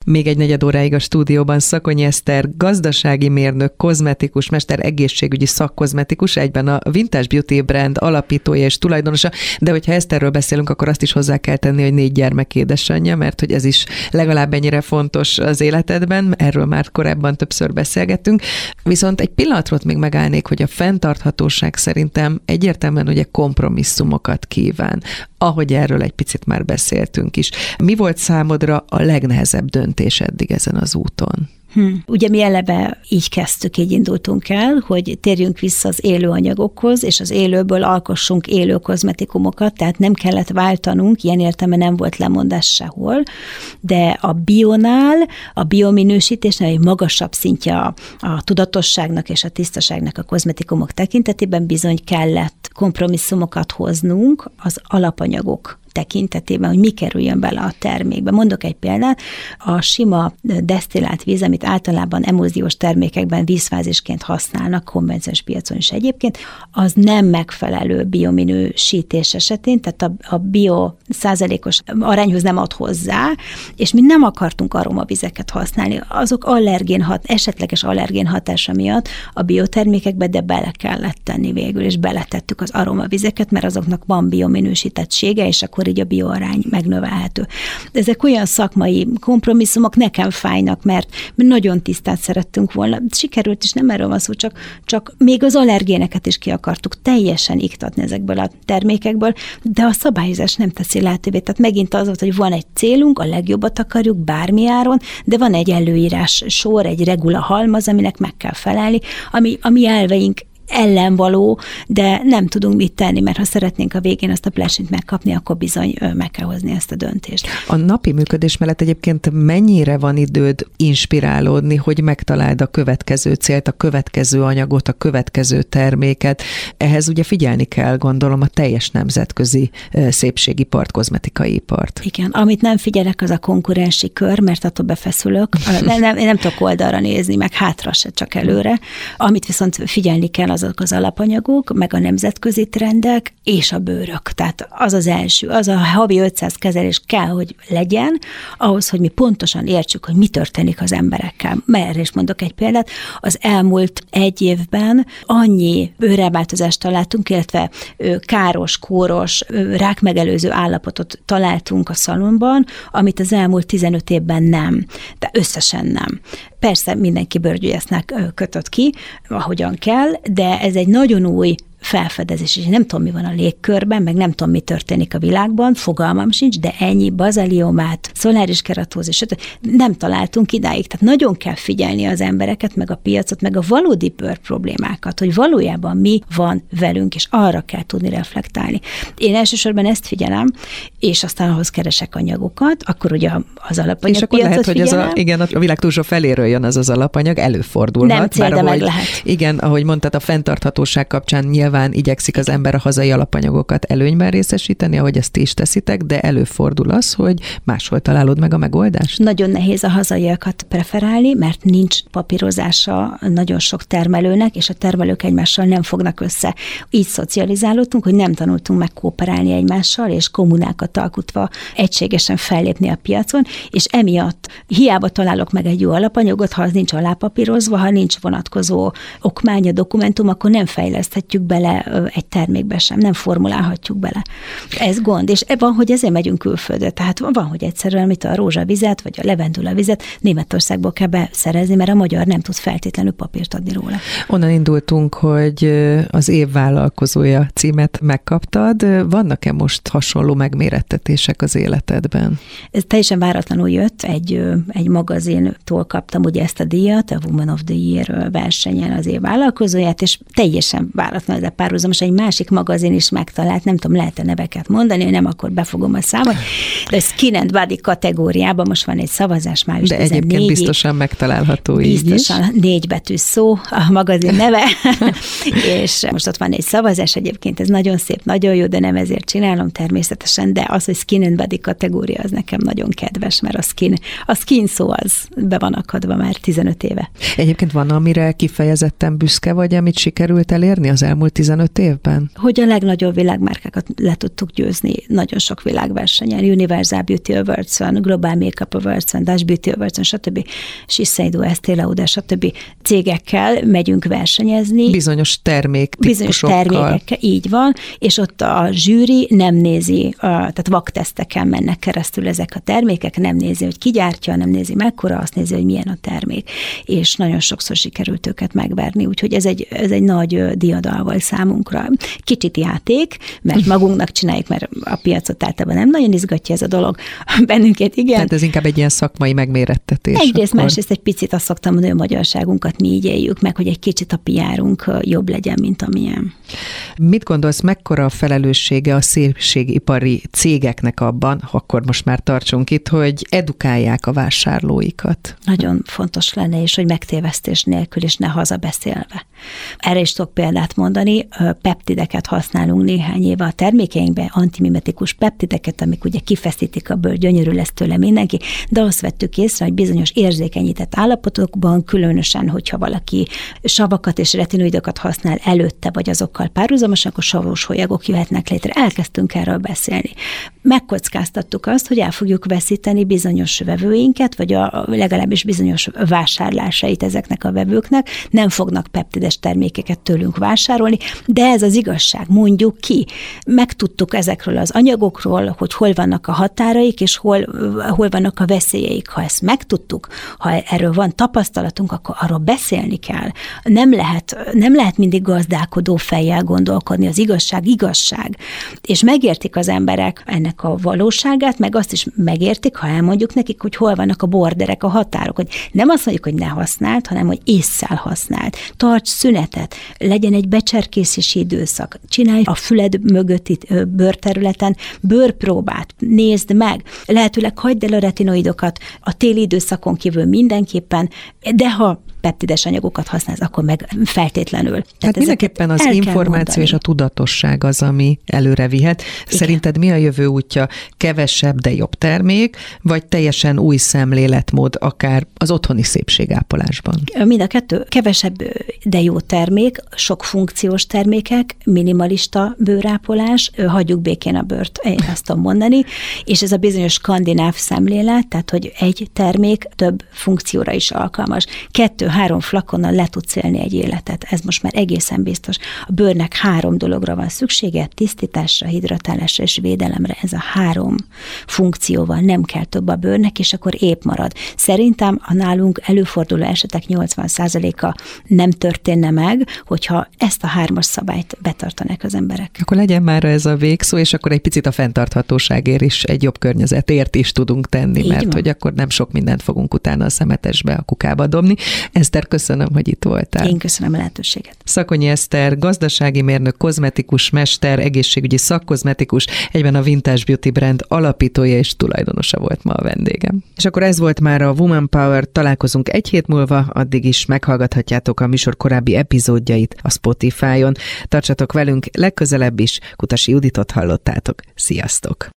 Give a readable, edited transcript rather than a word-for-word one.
még egy negyed óráig a stúdióban Szakonyi Eszter, gazdasági mérnök, kozmetikus mester, egészségügyi szakkozmetikus, egyben a Vintage Beauty brand alapítója és tulajdonosa, de hogyha Eszterről beszélünk, akkor azt is hozzá kell tenni, hogy 4 gyermek édesanyja, mert hogy ez is legalább ennyire fontos az életedben, erről már korábban többször beszélgettünk. Viszont egy pillanatra még megállnék, hogy a fenntarthatóság szerintem egyértelműen ugye kompromisszumokat kíván, ahogy erről egy picit már beszéltünk is. Mi volt számodra a legnehezebb döntés eddig ezen az úton? Ugye mi eleve így kezdtük, így indultunk el, hogy térjünk vissza az élő anyagokhoz, és az élőből alkossunk élő kozmetikumokat, tehát nem kellett váltanunk, ilyen értelemben nem volt lemondás sehol, de a bionál, a biominősítésnél egy magasabb szintje a tudatosságnak és a tisztaságnak a kozmetikumok tekintetében bizony kellett kompromisszumokat hoznunk az alapanyagok tekintetében, hogy mi kerüljön bele a termékbe. Mondok egy példát, a sima desztillált víz, amit általában emulziós termékekben vízfázisként használnak, konvencionális piacon is egyébként, az nem megfelelő biominősítés esetén, tehát a bio százalékos arányhoz nem ad hozzá, és mi nem akartunk aromavizeket használni. Azok esetleges allergén hatása miatt a biotermékekbe, de bele kellett tenni végül, és beletettük az aromavizeket, mert azoknak van biominősítettsége, és akkor így a bioarány megnövelhető. Ezek olyan szakmai kompromisszumok nekem fájnak, mert nagyon tisztát szerettünk volna. Sikerült is, nem erről van szó, csak még az allergéneket is ki akartuk teljesen iktatni ezekből a termékekből, de a szabályozás nem teszi lehetővé. Tehát megint az volt, hogy van egy célunk, a legjobbat akarjuk bármi áron, de van egy előírás sor, egy regula halmaz, aminek meg kell felelni, ami elveink ellenvaló, de nem tudunk mit tenni, mert ha szeretnénk a végén azt a plesint megkapni, akkor bizony meg kell hozni ezt a döntést. A napi működés mellett egyébként mennyire van időd inspirálódni, hogy megtaláld a következő célt, a következő anyagot, a következő terméket? Ehhez ugye figyelni kell, gondolom, a teljes nemzetközi szépségipart, kozmetikai ipart. Igen, amit nem figyelek, az a konkurensi kör, mert attól befeszülök. Én nem tudok oldalra nézni, meg hátra se, csak előre. Amit viszont figyelni kell, azok az alapanyagok, meg a nemzetközi trendek, és a bőrök. Tehát az az első, az a havi 500 kezelés kell, hogy legyen, ahhoz, hogy mi pontosan értsük, hogy mi történik az emberekkel. Mert is mondok egy példát, az elmúlt 1 évben annyi bőrelváltozást találtunk, illetve káros, kóros, rákmegelőző állapotot találtunk a szalonban, amit az elmúlt 15 évben nem. De összesen nem. Persze mindenki bőrgyógyásznak kötött ki, ahogyan kell, de ez egy nagyon új felfedezés, és nem tudom, mi van a légkörben, meg nem tudom, mi történik a világban, fogalmam sincs, de ennyi bazaliomát, szoláris keratózis, nem találtunk idáig. Tehát nagyon kell figyelni az embereket, meg a piacot, meg a valódi bőr problémákat, hogy valójában mi van velünk, és arra kell tudni reflektálni. Én elsősorban ezt figyelem, és aztán ahhoz keresek anyagokat, akkor ugye az alapanyag és akkor piacot lehet, hogy igen, a világ túlsó feléről jön az alapanyag, előfordulhat. Nem cél, de meg lehet. Igen, ahogy mondtad, a fenntarthatóság kapcsán nyilván igyekszik az ember a hazai alapanyagokat előnyben részesíteni, ahogy ezt ti is teszitek, de előfordul az, hogy máshol találod meg a megoldást? Nagyon nehéz a hazaiakat preferálni, mert nincs papírozása nagyon sok termelőnek, és a termelők egymással nem fognak össze. Így szocializálódtunk, hogy nem tanultunk meg kooperálni egymással, és kommunákat alkotva egységesen fellépni a piacon, és emiatt hiába találok meg egy jó alapanyagot, ha az nincs alápapírozva, ha nincs vonatkozó okmánya, dokumentum, akkor nem fejleszthetjük bele egy termékbe sem, nem formulálhatjuk bele. Ez gond, és van, hogy ezért megyünk külföldre, tehát van, hogy egyszerűen mit a rózsavizet, vagy a levendula vizet Németországból kell beszerezni, mert a magyar nem tud feltétlenül papírt adni róla. Onnan indultunk, hogy az év vállalkozója címet megkaptad. Vannak-e most hasonló megmérettetések az életedben? Ez teljesen váratlanul jött, egy magazintól kaptam ugye ezt a díjat, a Woman of the Year versenyen az év vállalkozóját, és teljesen váratlanul, de párhuzamos egy másik magazin is megtalált, nem tudom, lehet-e neveket mondani, nem, akkor befogom a számot, de a Skin and Body kategóriában most van egy szavazás május 14-ig. De egyébként biztosan megtalálható így is. Biztosan 4 betűs szó a magazin neve, és most ott van egy szavazás, egyébként ez nagyon szép, nagyon jó, de nem ezért csinálom természetesen, de az, hogy Skin and Body kategória, az nekem nagyon kedves, mert a skin szó az be van akadva már 15 éve. Egyébként van, amire kifejezetten büszke vagy, amit sikerült elérni az elmúlt 15 évben? Hogy a legnagyobb világmárkákat le tudtuk győzni nagyon sok világversenyen, Universal Beauty Awards-on, Global Makeup Awards-on, Dutch Beauty Awards-on, stb. Shiseido, Estée Lauder, stb. Cégekkel megyünk versenyezni. Bizonyos termékekkel, így van, és ott a zsűri nem nézi, tehát vakteszteken mennek keresztül ezek a termékek, nem nézi, hogy ki gyártja, nem nézi mekkora, azt nézi, hogy milyen a termék. És nagyon sokszor sikerült őket megverni, úgyhogy ez egy nagy diadal volt számunkra. Kicsit játék, mert magunknak csináljuk, mert a piacot általában nem nagyon izgatja ez a dolog. Bennünket igen. Tehát ez inkább egy ilyen szakmai megmérettetés. Egyrészt, másrészt egy picit azt szoktam mondani, hogy a magyarságunkat mi így éljük meg, hogy egy kicsit a PR-unk jobb legyen, mint amilyen. Mit gondolsz, mekkora a felelőssége a szépségipari cégeknek abban, akkor most már tartsunk itt, hogy edukálják a vásárlóikat? Nagyon fontos lenne, és hogy megtévesztés nélkül, és ne hazabeszélve. Erre is tudok példát mondani, peptideket használunk néhány éve a termékeinkben, antimimetikus peptideket, amik ugye kifeszítik a bőr, gyönyörű lesz tőle mindenki, de azt vettük észre, hogy bizonyos érzékenyített állapotokban, különösen, hogyha valaki savakat és retinoidokat használ előtte, vagy azokkal párhuzamosan, akkor savos hólyagok jöhetnek létre. Elkezdtünk erről beszélni. Megkockáztattuk azt, hogy el fogjuk veszíteni bizonyos vevőinket, vagy legalábbis bizonyos vásárlásait ezeknek a vevőknek, nem fognak peptides termékeket tőlünk vásárolni, de ez az igazság, mondjuk ki. Megtudtuk ezekről az anyagokról, hogy hol vannak a határaik, és hol vannak a veszélyeik. Ha ezt megtudtuk, ha erről van tapasztalatunk, akkor arról beszélni kell. Nem lehet mindig gazdálkodó fejjel gondolkodni, az igazság. És megértik az emberek ennek a valóságát, meg azt is megértik, ha elmondjuk nekik, hogy hol vannak a borderek, a határok, hogy nem azt mondjuk, hogy ne használd, hanem hogy ésszel használd. Tarts szünetet, legyen egy becserkészési időszak, csinálj a füled mögötti bőrterületen bőrpróbát, nézd meg, lehetőleg hagyd el a retinoidokat a téli időszakon kívül mindenképpen, de ha peptides anyagokat használsz, akkor meg feltétlenül. Tehát mindenképpen az információ és a tudatosság az, ami előre vihet. Igen. Szerinted mi a jövő útja? Kevesebb, de jobb termék, vagy teljesen új szemléletmód, akár az otthoni szépségápolásban? Mind a kettő. Kevesebb, de jó termék, sok funkciós termékek, minimalista bőrápolás, hagyjuk békén a bőrt, én azt tudom mondani, és ez a bizonyos skandináv szemlélet, tehát, hogy egy termék több funkcióra is alkalmas. 2-3 flakonnal le tudsz élni egy életet. Ez most már egészen biztos. A bőrnek 3 dologra van szüksége, tisztításra, hidratálásra és védelemre. Ez a 3 funkcióval nem kell több a bőrnek, és akkor épp marad. Szerintem a nálunk előforduló esetek 80%-a nem történne meg, hogyha ezt a 3-as szabályt betartanák az emberek. Akkor legyen már ez a végszó, és akkor egy picit a fenntarthatóságért is, egy jobb környezetért is tudunk tenni, mert hogy akkor nem sok mindent fogunk utána a szemetesbe, a kukába dobni. Eszter, köszönöm, hogy itt voltál. Én köszönöm a lehetőséget. Szakonyi Eszter, gazdasági mérnök, kozmetikus mester, egészségügyi szakkozmetikus, egyben a Vintage Beauty brand alapítója és tulajdonosa volt ma a vendégem. És akkor ez volt már a Woman Power, találkozunk egy hét múlva, addig is meghallgathatjátok a műsor korábbi epizódjait a Spotify-on. Tartsatok velünk legközelebb is, Kutasi Juditot hallottátok. Sziasztok!